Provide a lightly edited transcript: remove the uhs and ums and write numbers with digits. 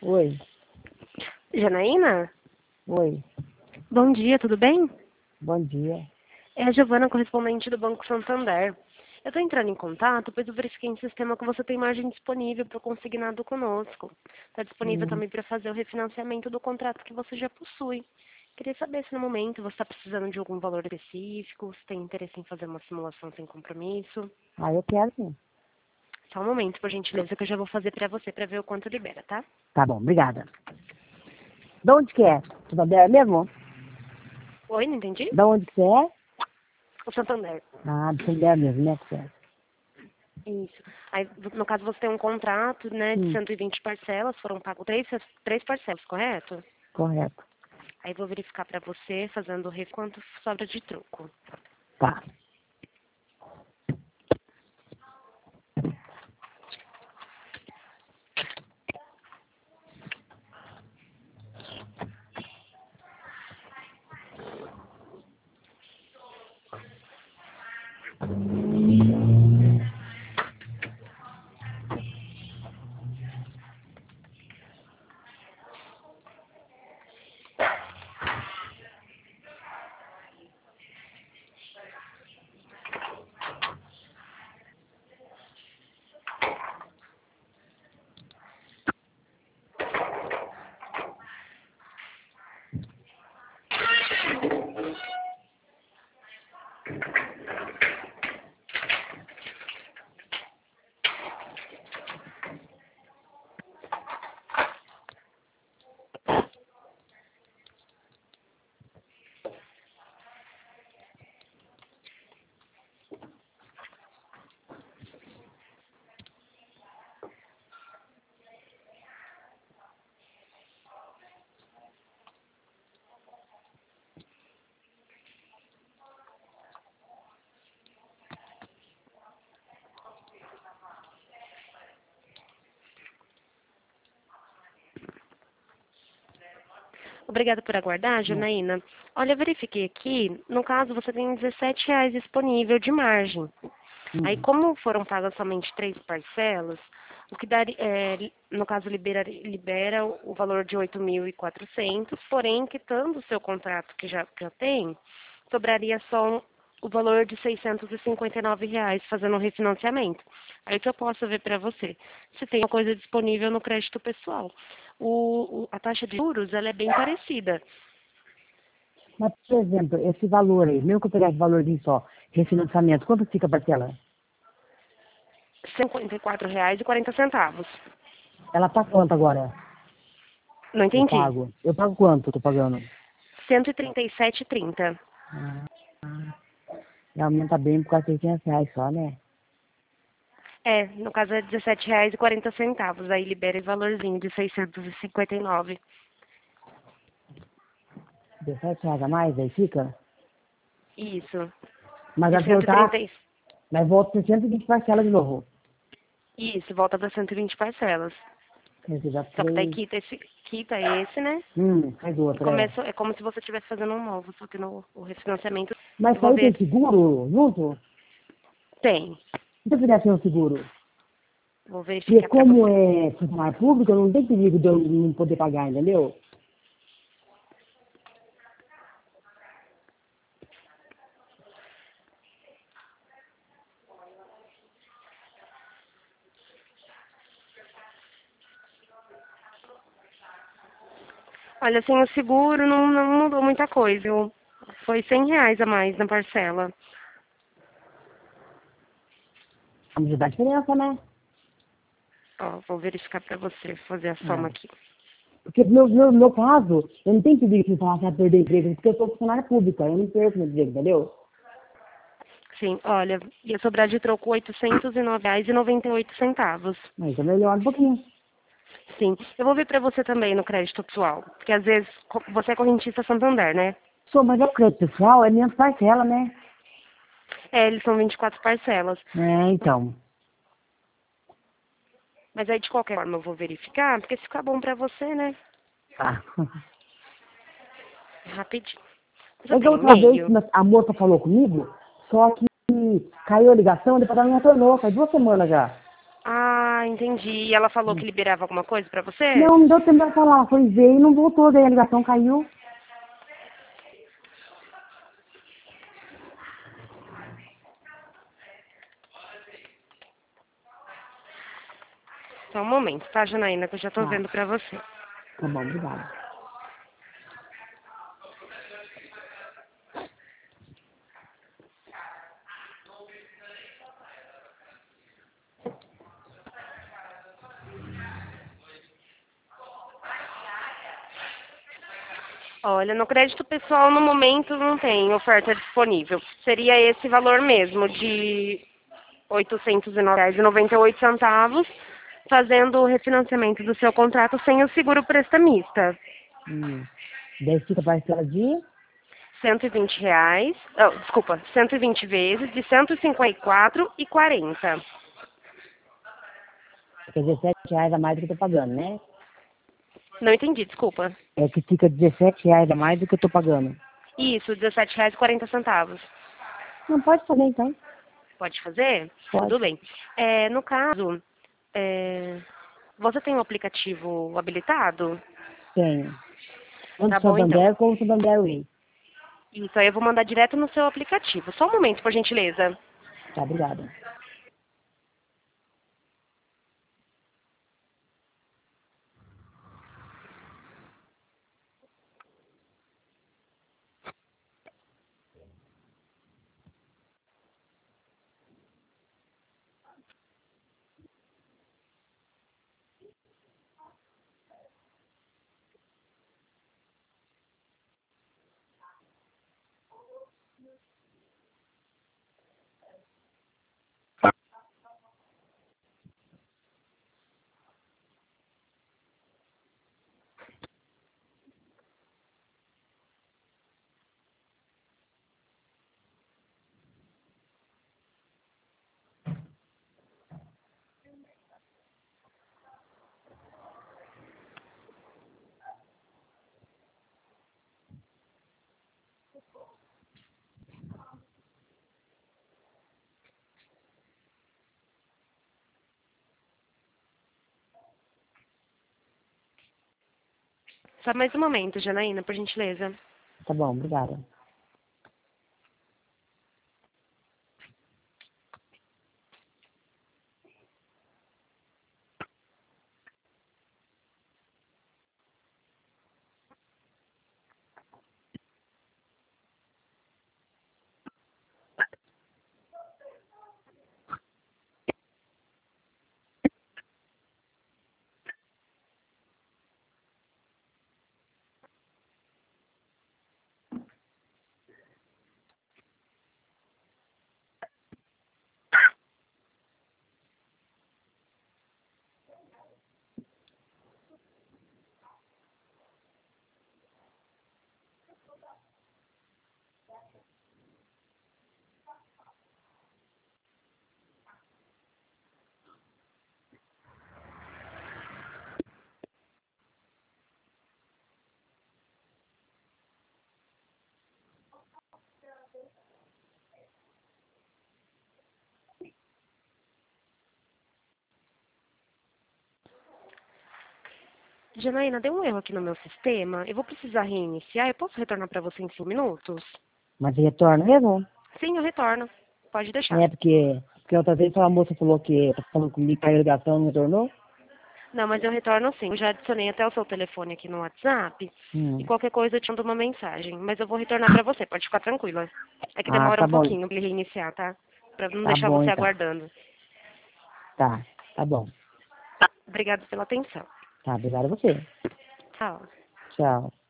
Oi, Janaína? oi, Bom dia, tudo bem? bom dia. É a Giovana, correspondente do Banco Santander. Eu estou entrando em contato, pois eu verifiquei em sistema que você tem margem disponível para o consignado conosco. Está disponível Hum. também para fazer o refinanciamento do contrato que você já possui. Queria saber se no momento você está precisando de algum valor específico, se tem interesse em fazer uma simulação sem compromisso. Ah, eu quero sim. Só um momento, por gentileza, que eu já vou fazer para você para ver o quanto libera, tá? Tá bom, obrigada. De onde que é? Santander mesmo? Oi, não entendi? De onde que você é? O Santander. Ah, de Santander mesmo, né? Que é. Isso. Aí, no caso, você tem um contrato, né, de 120 parcelas, foram pagos três parcelas, correto? Correto. Aí vou verificar para você, fazendo o quanto sobra de troco. Tá. Obrigada por aguardar, Janaína. Olha, eu verifiquei aqui, no caso, você tem R$ 17 disponível de margem. Aí, como foram pagas somente três parcelas, o que daria, no caso, libera o valor de 8.400, porém, quitando o seu contrato que já tem, sobraria só o valor de R$ 659 fazendo um refinanciamento. Aí o que eu posso ver para você? Se tem uma coisa disponível no crédito pessoal. A taxa de juros, ela é bem parecida. Mas, por exemplo, esse valor aí, mesmo que eu pegar esse valorzinho só, refinanciamento, quanto fica a parcela? R$ 54,40. Ela tá quanto agora? Não Eu entendi. pago. Eu pago quanto eu tô pagando? 137,30. Ah, e aumenta bem por causa de R$ 600 só, né? É, no caso é R$ 17,40. Aí libera esse valorzinho de 659. R$ 17 a mais, aí fica? Isso. Mas De vai cento e trinta. voltar, mas volta 620 parcelas de novo. Isso, volta para 120 parcelas. Quer dizer, dá Só que daí 3. quita esse, né? Faz E outra, é. começa, é como se você estivesse fazendo um novo, só que no o refinanciamento Mas eu isso vou aí tem ver. seguro junto? Tem. Se eu quiser ter um seguro? Vou Porque verificar para como você. é funcionário público, não tem perigo de eu não poder pagar, entendeu? Olha, assim, o seguro não mudou muita coisa. Foi R$ 100 a mais na parcela. Vamos dar diferença, né? Ó, vou verificar para você, fazer a soma É. aqui. Porque no meu caso, eu não tenho perigo de falar que vai perder emprego, porque eu sou funcionária pública, eu não perco meu emprego, entendeu? Sim, olha, ia sobrar de troco R$ 809,98. Mas é melhor um pouquinho. Sim, eu vou ver para você também no crédito pessoal, porque às vezes você é correntista Santander, né? Sou, mas é o crédito pessoal, é menos parcela, né? É, eles são 24 parcelas. É, então. Mas aí de qualquer forma eu vou verificar, porque se ficar bom para você, né? Tá. Rapidinho. Você É que a tem outra vez e-mail? a moça falou comigo, só que caiu a ligação, depois ela não retornou, faz 2 semanas já. Ah, Ah, entendi. E ela falou que liberava alguma coisa pra você? Não deu tempo de falar. Foi ver e não voltou. Daí a ligação caiu. Só um momento, tá, Janaína, que eu já tô Tá. vendo pra você. Tá bom, obrigada. Olha, no crédito pessoal, no momento, não tem oferta disponível. Seria esse valor mesmo, de R$ 809,98, fazendo o refinanciamento do seu contrato sem o seguro prestamista. Hum. Daí fica a parcela de... R$ 120, oh, desculpa, 120 vezes de 154,40. Quer dizer, R$17 a mais do que eu tô pagando, né? Não entendi, desculpa. É que fica R$17 a mais do que eu tô pagando. Isso, R$ 17,40. Não pode fazer, então. Pode fazer? Pode. Tudo bem. No caso, é, você tem um aplicativo habilitado? Tenho. Tanto Tá bom, então. Santander como Santander Way. Isso aí eu vou mandar direto no seu aplicativo. Só um momento, por gentileza. Tá, obrigada. Só mais um momento, Janaína, por gentileza. Tá bom, obrigada. Janaína, deu um erro aqui no meu sistema. Eu vou precisar reiniciar. Eu posso retornar para você em 5 minutos? Mas retorno mesmo? Sim, eu retorno. Pode deixar. É porque outra vez a moça falou que tá falando comigo, caiu a ligação, não retornou? Não, mas eu retorno sim. Eu já adicionei até o seu telefone aqui no WhatsApp. E Hum. qualquer coisa eu te mando uma mensagem. Mas eu vou retornar para você. Pode ficar tranquila. É que Ah, demora tá um bom. pouquinho para ele reiniciar, tá? Para não Tá deixar bom você então. aguardando. Tá bom. Obrigada pela atenção. Tá, obrigada a você. Tchau. Tchau.